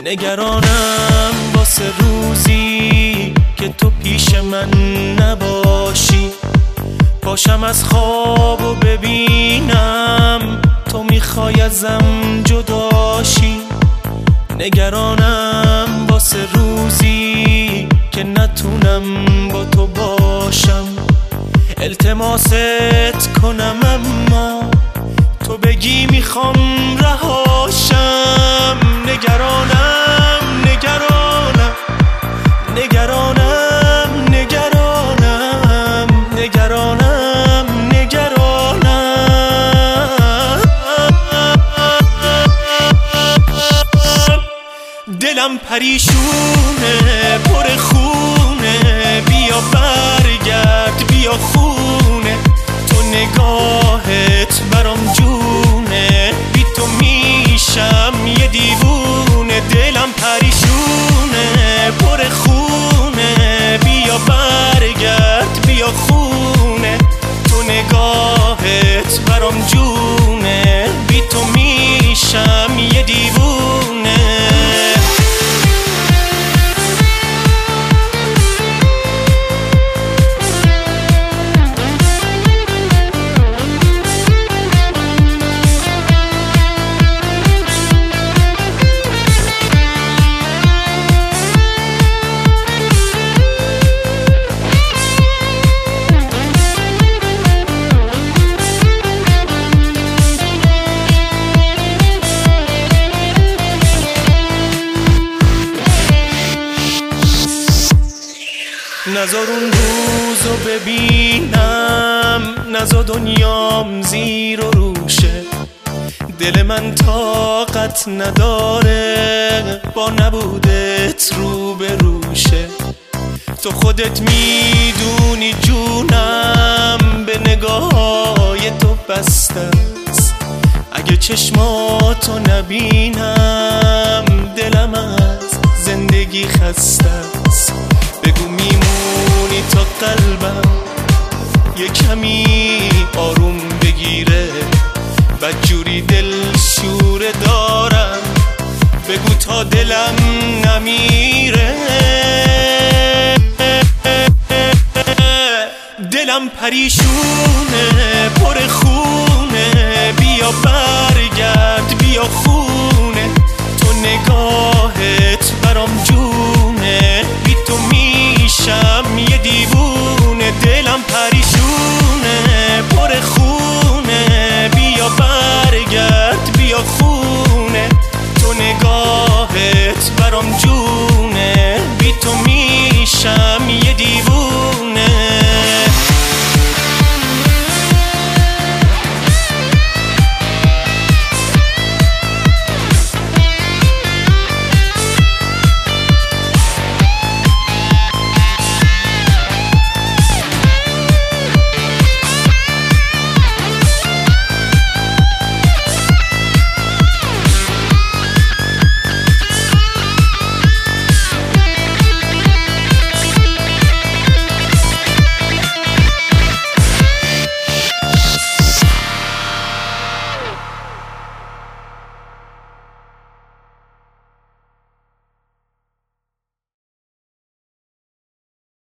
نگرانم واسه روزی که تو پیش من نباشی، پاشم از خواب و ببینم تو میخوای ازم جداشی. نگرانم واسه روزی که نتونم با تو باشم، التماست کنم اما تو بگی میخوام رهاشم. نگرانم نگرانم نگرانم نگرانم نگرانم نگرانم دلم پریشونه پر خونه، بیا برگرد بیا خونه، تو نگاهت برام جونه، بی تو میشم یه دیوونه. دلم پریشونه پر خونه، بیا برگرد بیا خونه، تو نگاهت برام جونه، بی تو میشم یه دیوونه. نذار اون روزو ببینم، نذار دنیام زیر و روشه، دل من طاقت نداره با نبودت رو به روشه. تو خودت میدونی جونم به نگاه‌های تو بسته است، اگه چشماتو نبینم دلم از زندگی خسته است. بگو میمونی تا قلبم یه کمی آروم بگیره، بدجوری دل شوره دارم، بگو تا دلم نمیره. دلم پریشونه